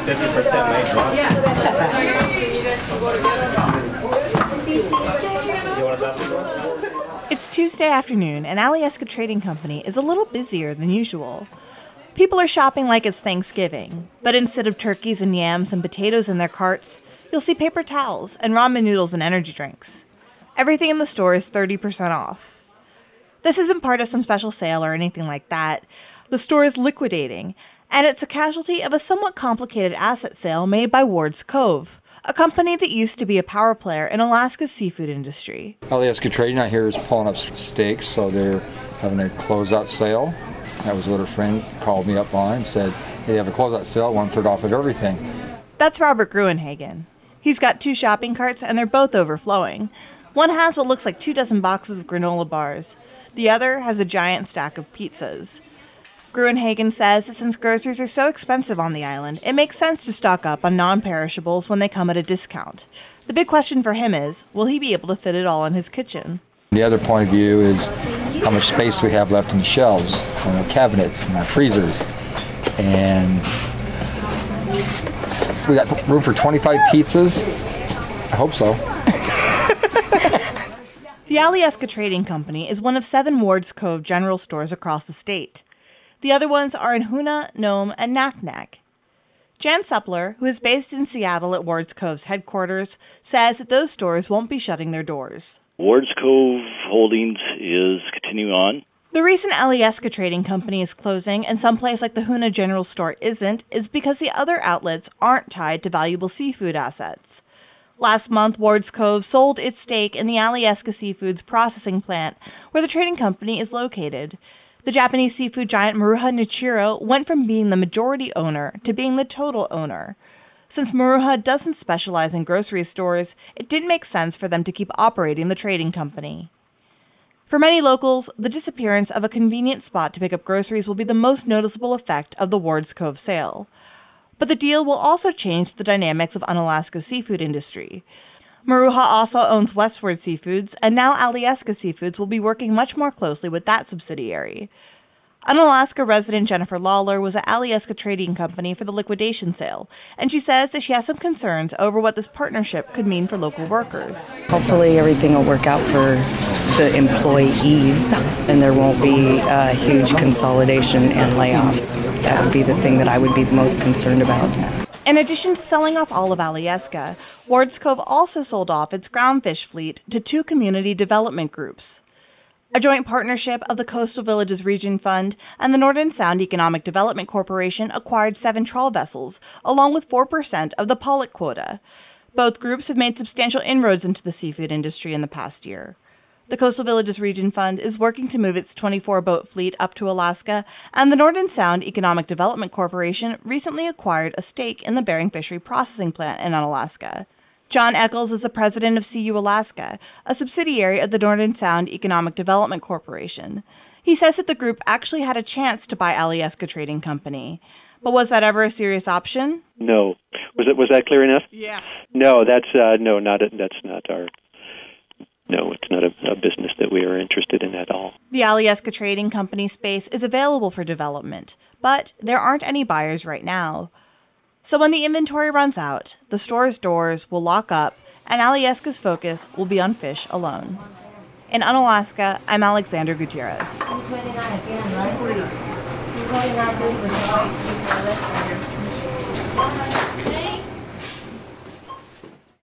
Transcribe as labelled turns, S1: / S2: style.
S1: 50% late. You want to stop this one?
S2: It's Tuesday afternoon, and Alyeska Trading Company is a little busier than usual. People are shopping like it's Thanksgiving, but instead of turkeys and yams and potatoes in their carts, you'll see paper towels and ramen noodles and energy drinks. Everything in the store is 30% off. This isn't part of some special sale or anything like that. The store is liquidating, and it's a casualty of a somewhat complicated asset sale made by Ward's Cove, a company that used to be a power player in Alaska's seafood industry.
S3: Alyeska Trading out here is pulling up stakes, so they're having a closeout sale. That was what a friend called me up on and said, hey, they have a closeout sale, 1/3 off of everything.
S2: That's Robert Gruenhagen. He's got 2 shopping carts, and they're both overflowing. One has what looks like 2 dozen boxes of granola bars. The other has a giant stack of pizzas. Gruenhagen says that since groceries are so expensive on the island, it makes sense to stock up on non-perishables when they come at a discount. The big question for him is, will he be able to fit it all in his kitchen?
S3: The other point of view is how much space we have left in the shelves, in our cabinets, and our freezers. And we got room for 25 pizzas. I hope so.
S2: The Alyeska Trading Company is one of 7 Ward's Cove general stores across the state. The other ones are in Hoonah, Nome, and Naknek. Jan Suppler, who is based in Seattle at Ward's Cove's headquarters, says that those stores won't be shutting their doors.
S4: Ward's Cove Holdings is continuing on.
S2: The reason Alyeska Trading Company is closing and someplace like the Hoonah General Store isn't is because the other outlets aren't tied to valuable seafood assets. Last month, Ward's Cove sold its stake in the Alyeska Seafoods processing plant, where the trading company is located. The Japanese seafood giant Maruha Nichiro went from being the majority owner to being the total owner. Since Maruha doesn't specialize in grocery stores, it didn't make sense for them to keep operating the trading company. For many locals, the disappearance of a convenient spot to pick up groceries will be the most noticeable effect of the Ward's Cove sale. But the deal will also change the dynamics of Unalaska's seafood industry. Maruha also owns Westward Seafoods, and now Alyeska Seafoods will be working much more closely with that subsidiary. Unalaska resident Jennifer Lawler was at Alyeska Trading Company for the liquidation sale, and she says that she has some concerns over what this partnership could mean for local workers.
S5: Hopefully everything will work out for the employees and there won't be a huge consolidation and layoffs. That would be the thing that I would be the most concerned about.
S2: In addition to selling off all of Alyeska, Ward's Cove also sold off its groundfish fleet to 2 community development groups. A joint partnership of the Coastal Villages Region Fund and the Northern Sound Economic Development Corporation acquired 7 trawl vessels, along with 4% of the pollock quota. Both groups have made substantial inroads into the seafood industry in the past year. The Coastal Villages Region Fund is working to move its 24-boat fleet up to Alaska, and the Northern Sound Economic Development Corporation recently acquired a stake in the Bering Fishery Processing Plant in Unalaska. John Eccles is the president of CU Alaska, a subsidiary of the Northern Sound Economic Development Corporation. He says that the group actually had a chance to buy Alyeska Trading Company. But was that ever a serious option?
S6: No. Was that clear enough?
S2: Yeah.
S6: No, that's it's not a business that we are interested in at all.
S2: The Alyeska Trading Company space is available for development, but there aren't any buyers right now. So when the inventory runs out, the store's doors will lock up, and Alyeska's focus will be on fish alone. In Unalaska, I'm Alexander Gutierrez.